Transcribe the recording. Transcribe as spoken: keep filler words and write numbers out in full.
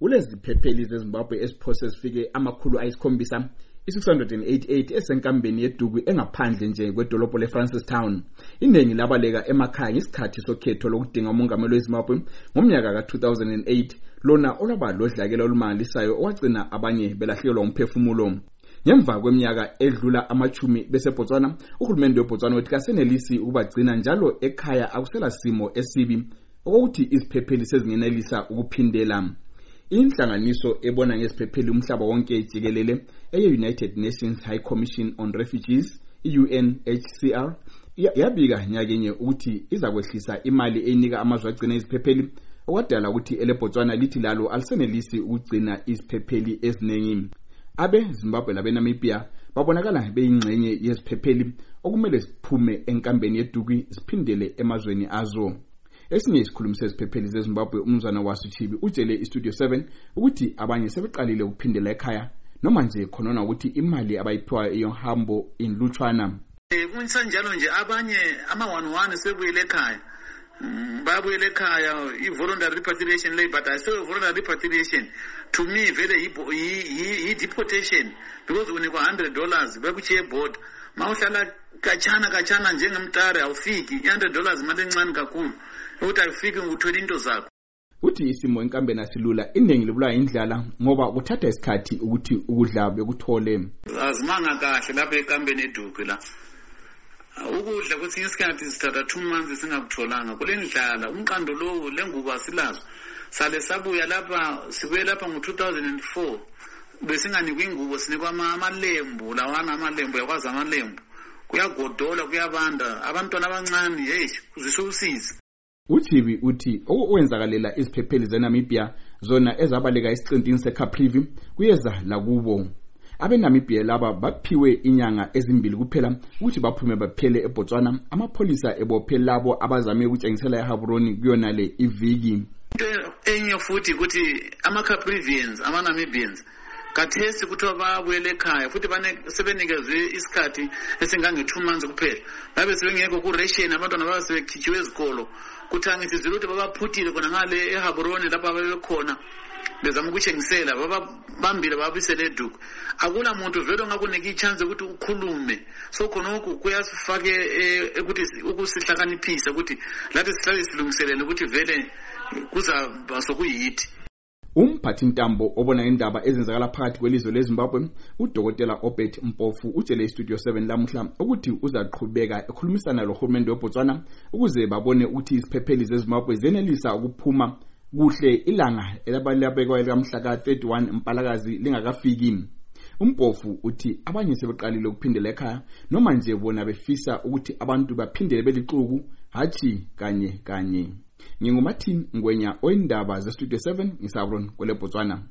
Kulezi phepheli zeZimbabwe esiphose sifike amakhulu ayisikhombisa i-six hundred eighty-eight esenkambeni yeDugu engaphandle nje kwedolobho leFrancistown. Iningi labaleka emakhaya ngesikhathi sokhetho lokudinga umongameli weZimbabwe ngomnyaka ka two thousand eight, lona olaba lodlakela olumangalisayo owagcina abanye belahlekelwa umphefumulo. Ngemva kweminyaka edlula amachumi bese Botswana, uhulumende weBotswana wethi kasenelisi ukubagcina njalo ekhaya akusela simo esibi ukuthi iziphepheli sezingenelisa ukuphindela. Inhlanganiso ebona ngeziphepheli umhlaba wonke jikelele eye-United Nations High Commission on Refugees, i-U N H C R, yabika nyakenye ukuthi izakwehlisa imali eyinika amazwe agcina iziphepheli, okwadala ukuthi eleBotswana lithi lalo alisenelisi ukugcina iziphepheli eziningi. Abe Zimbabwe labe Namibia babonakala beyingxenye yeziphepheli okumele siphume enkambeni yeDugu siphindele emazweni azo. Esinye isikhulumi seziphepheli zeZimbabwe umzana waSuchibi utshele iStudio seven ukuthi abanye sebeqalile ukuphindela ekhaya noma nje khonona ukuthi imali abayiphiwayo yohambo inlutshwana. Kunsanjalo nje abanye ama one one sebuyele ekhaya. Babuyele ekhaya i-voluntary repatriation lay, but I say voluntary repatriation to me vele yi deportation, because unikwa one hundred dollars bekuchiye board mawuhlala kachana kachana njengemtare awufiki one hundred dollars imali encane kakhulu ukuthi ayifiki nguthola into zakho. Uthi isimo enkambeni asilula iningi libulawa indlala ngoba kuthatha isikhathi ukuthi ukudla bekuthole. Azimanga kahle lapha enkambeni eDugu la. Ukudla kwesinye isikhathi sithatha two months singakutholanga kule ndlala umqando lo lenguba silazo sale sabuya lapha sibuye lapha ngo two thousand four besinganikwa ingubo sinikwa amalembu lawana amalembu yakwazi amalembu kuyagodola kuyabanda abantwana abancane hey kuzisusiza. Uthibi uthi okwenzakalela iziphepheli zeNamibia zona ezabaleka isiqintini seCaprivi kuyeza lakubo. AbeNamibia laba baphiwe inyanga ezimbili kuphela ukuthi baphume baphele eBotswana, amapholisa ebophe labo abazame ukutshengisela eHaburoni kuyona le iviki. Enye futhi ukuthi amaCaprivians amaNamibians kathesi kuthiwa babuyele ekhaya futhi bane sebenikezwe isikhathi esingange two months kuphela babe sebengekho ku ration abantwana babe sebekhitshiwe ezikolo kuthangithi ziluthi babaphuthile khona ngale eHaburoni lapha babekhona bezama ukutshengisela babambile babisele eDugu. Akula muntu vele ongakunika ichance ukuthi ukhulume, so khonokho kuyasifake ukuthi ukusihlakaniphisa ukuthi lathi sihlale silungiselele ukuthi vele kuzaba sokuyithi. Umphathi ntambo obona indaba ezenzakala phakathi kwelizwe leZimbabwe uDokotela Obert Mpofu utshele iStudio seven lamuhla ukuthi uzaqhubeka ekhulumisana lohulumende weBotswana ukuze babone ukuthi iziphepheli zeZimbabwe zenelisa ukuphuma kuhle ilanga elabalabekwa elamhla ka thirty-one Mpalakazi lingakafiki. Umpofu uthi abanye sebeqalile ukuphindela ekhaya noma nje bona befisa ukuthi abantu baphindele belixuku hathi kanye kanye. NginguMartin Ngwenya oyindaba zeStudio seven ngisabron kwele Botswana.